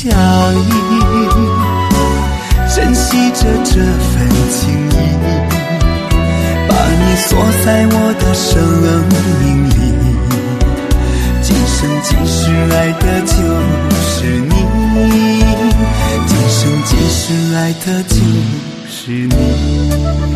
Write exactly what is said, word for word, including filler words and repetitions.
相依，珍惜着这份情谊，把你锁在我的生命里，今生今世爱的就是你，今生今世爱的就是你。